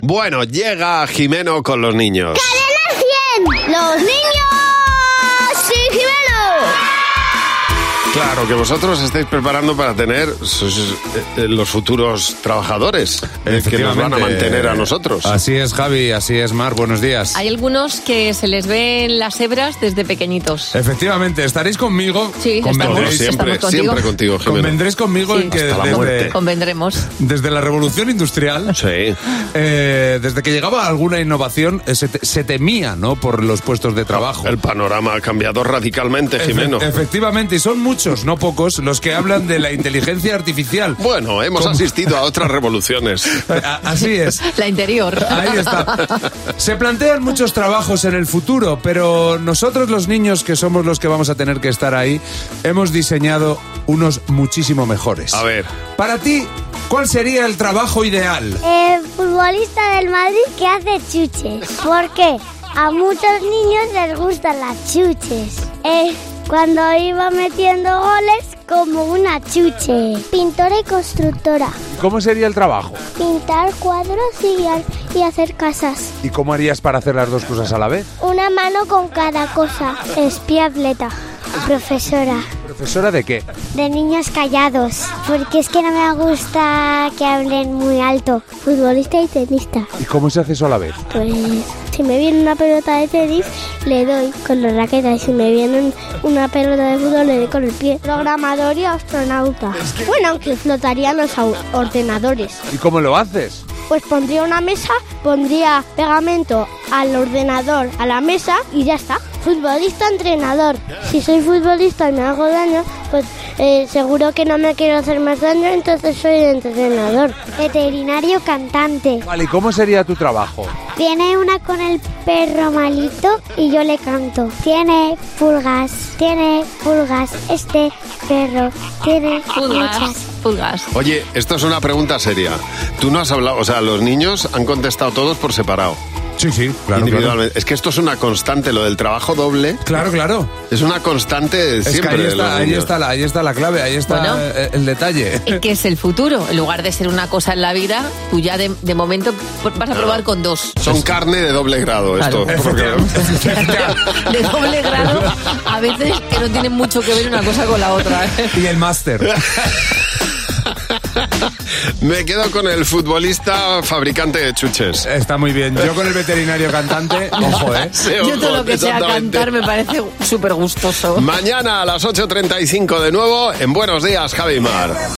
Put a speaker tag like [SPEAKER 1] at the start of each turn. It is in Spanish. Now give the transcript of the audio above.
[SPEAKER 1] Bueno, llega Jimeno con los niños.
[SPEAKER 2] ¡Cadena 100! ¡Los niños! ¡Sí, Jimeno!
[SPEAKER 1] Claro, que vosotros estáis preparando para tener los futuros trabajadores que nos van a mantener a nosotros.
[SPEAKER 3] Así es, Javi, así es, Mar, buenos días.
[SPEAKER 4] Hay algunos que se les ven las hebras desde pequeñitos.
[SPEAKER 3] Efectivamente, ¿estaréis conmigo?
[SPEAKER 4] Sí,
[SPEAKER 1] Convendréis, siempre contigo, Jimeno.
[SPEAKER 3] Convendréis conmigo
[SPEAKER 4] Sí.
[SPEAKER 3] en que
[SPEAKER 1] Hasta la muerte.
[SPEAKER 4] Convendremos.
[SPEAKER 3] desde la revolución industrial,
[SPEAKER 1] Sí.
[SPEAKER 3] desde que llegaba alguna innovación, se temía, ¿no?, por los puestos de trabajo.
[SPEAKER 1] El panorama ha cambiado radicalmente, Jimeno.
[SPEAKER 3] Efectivamente, y son muchos, no pocos, los que hablan de la inteligencia artificial.
[SPEAKER 1] Bueno, hemos asistido a otras revoluciones.
[SPEAKER 3] Así es.
[SPEAKER 4] La interior.
[SPEAKER 3] Ahí está. Se plantean muchos trabajos en el futuro, pero nosotros los niños, que somos los que vamos a tener que estar ahí, hemos diseñado unos muchísimo mejores.
[SPEAKER 1] A ver.
[SPEAKER 3] Para ti, ¿cuál sería el trabajo ideal?
[SPEAKER 2] El futbolista del Madrid que hace chuches. ¿Por qué? A muchos niños les gustan las chuches. Cuando iba metiendo goles como una chuche. Pintora y constructora.
[SPEAKER 3] ¿Cómo sería el trabajo?
[SPEAKER 2] Pintar cuadros y hacer casas.
[SPEAKER 3] ¿Y cómo harías para hacer las dos cosas a la vez?
[SPEAKER 2] Una mano con cada cosa. Espía atleta. Profesora.
[SPEAKER 3] ¿Profesora de qué?
[SPEAKER 2] De niños callados. Porque es que no me gusta que hablen muy alto. Futbolista y tenista.
[SPEAKER 3] ¿Y cómo se hace eso a la vez?
[SPEAKER 2] Pues si me viene una pelota de tenis, le doy con la raqueta. Y si me viene una pelota de fútbol, le doy con el pie. Programador y astronauta. Bueno, aunque flotarían los ordenadores.
[SPEAKER 3] ¿Y cómo lo haces?
[SPEAKER 2] Pues pondría una mesa, pondría pegamento al ordenador, a la mesa y ya está. Futbolista, entrenador. Si soy futbolista y me hago daño, pues seguro que no me quiero hacer más daño, entonces soy entrenador. Veterinario, cantante.
[SPEAKER 3] Vale, ¿y cómo sería tu trabajo?
[SPEAKER 2] Viene una con el perro malito y yo le canto. Tiene pulgas, este perro tiene muchas.
[SPEAKER 4] Pulgas.
[SPEAKER 1] Oye, esto es una pregunta seria. Tú no has hablado, o sea, los niños han contestado todos por separado.
[SPEAKER 3] Sí, claro.
[SPEAKER 1] Individualmente. Es que esto es una constante, lo del trabajo doble.
[SPEAKER 3] Claro.
[SPEAKER 1] Es una constante
[SPEAKER 3] Es que
[SPEAKER 1] siempre.
[SPEAKER 3] ahí
[SPEAKER 1] de los niños.
[SPEAKER 3] está la clave, ahí está
[SPEAKER 4] Bueno.
[SPEAKER 3] el detalle.
[SPEAKER 4] ¿Qué es el futuro? En lugar de ser una cosa en la vida, tú ya de momento vas a probar con dos.
[SPEAKER 1] Son carne de doble grado esto.
[SPEAKER 4] Claro.
[SPEAKER 1] Porque-
[SPEAKER 4] De doble grado, a veces que no tienen mucho que ver una cosa con la otra.
[SPEAKER 3] Y el máster.
[SPEAKER 1] Me quedo con el futbolista fabricante de chuches.
[SPEAKER 3] Está muy bien. Yo con el veterinario cantante, ojo,
[SPEAKER 1] Sí,
[SPEAKER 4] Yo todo lo que sea
[SPEAKER 1] exactamente.
[SPEAKER 4] cantar me parece súper gustoso.
[SPEAKER 1] Mañana a las 8:35 de nuevo en Buenos Días, Javi Mar.